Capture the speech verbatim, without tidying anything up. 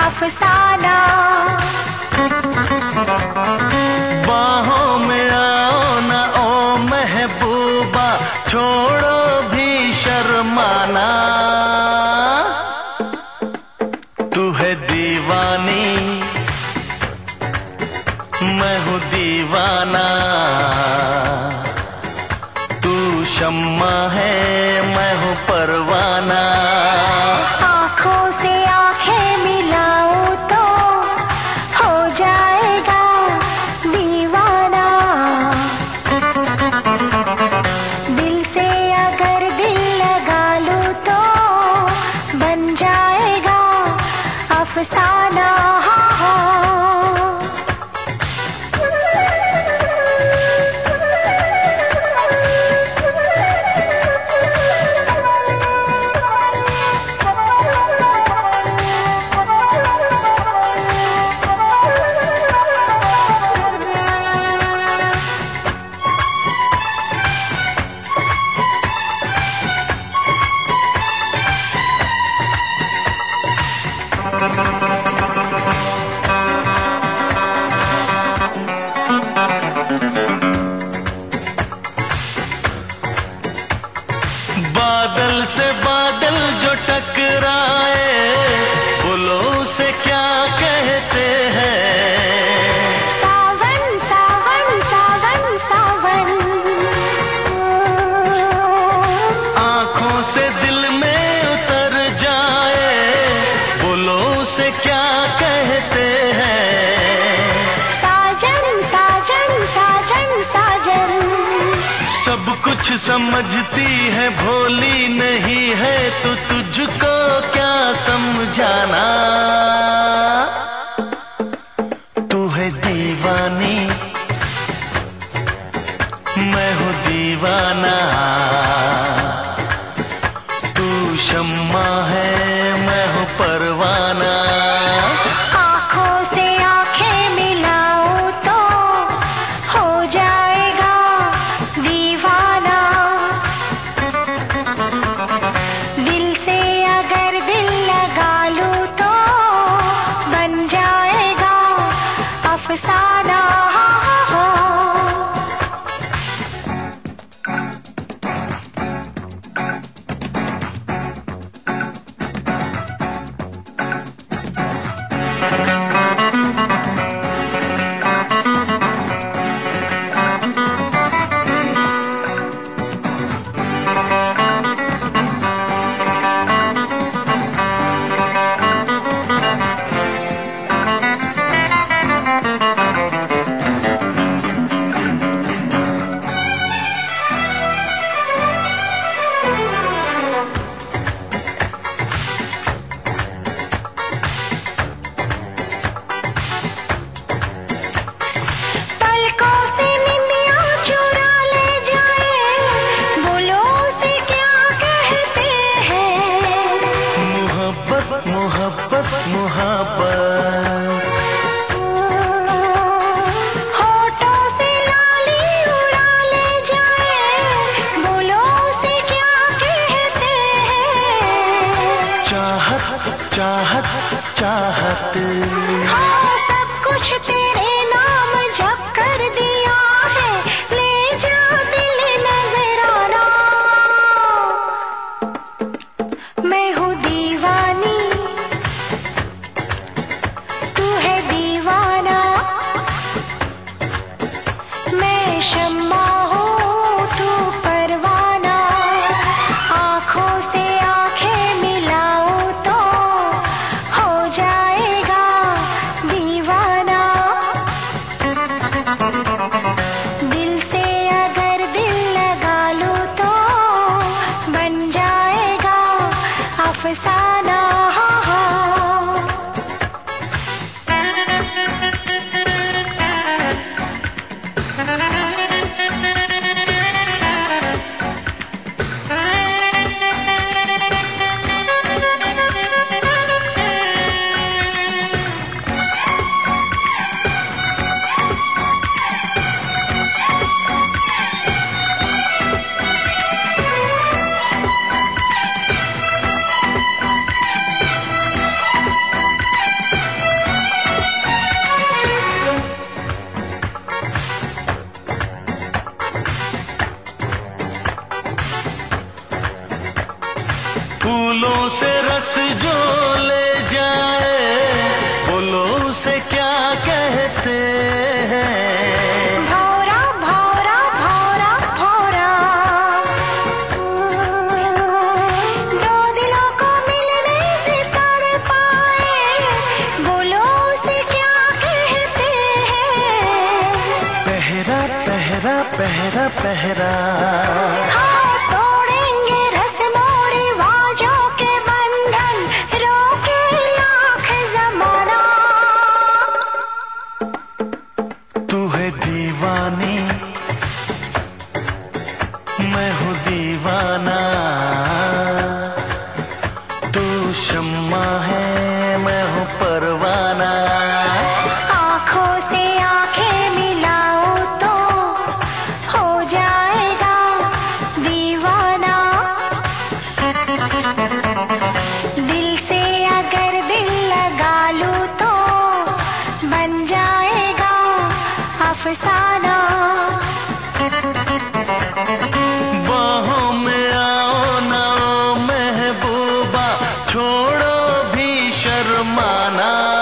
अफसाना। बाहों में आओ ना ओ महबूबा, छोड़ो भी शर्माना। तू है दीवानी, मैं हूँ दीवाना। तू शम्मा है, मैं हूँ परवाना। आँखों से आँखें मिलाऊं तो हो जाएगा दीवाना। दिल से अगर दिल लगा लूं तो बन जाएगा अफसाना। बादल से बादल जो टकराए, बोलो उसे क्या कहते हैं? सावन सावन सावन सावन। आँखों से दिल में उतर जाए, बोलो उसे क्या कहते हैं? साजन साजन साजन साजन। सब कुछ समझती है, भोली नहीं है तो तुझको क्या समझाना। तू है दीवानी, मैं हूँ दीवाना। तू शम्मा है, मैं हूँ परवाना। आँखों से आँखें मिलाऊं तो हो जाएगा दीवाना। दिल से अगर दिल लगा लूं तो बन जाएगा अफसाना। मोहब्बत मोहब्बत होठों से लाली उड़ा ले जाए, बोलो उसे क्या कहते हैं? चाहत चाहत चाहत। हाँ, सब कुछ तेरे नाम जप कर दिया है, ले जा दिल नजराना। मैं हूँ दीवानी, तू है दीवाना। मैं शम्मा हूँ, तू परवाना। आँखों से आँखें मिलाऊं तो हो जाएगा दीवाना। पहरा पहरा। हाँ, तोड़ेंगे रस्मों रिवाजों के बंधन, रोके लाख जमाना। तू है दीवानी, मैं हूँ दीवाना। तू शम्मा है, मैं हूँ परवाना। आँखों से आँखें मिलाओ तो हो जाएगा दीवाना। दिल से अगर दिल लगा लूं तो बन जाएगा अफसाना। बाहों में आओ ना ओ महबूबा, छोड़ो भी शर्माना।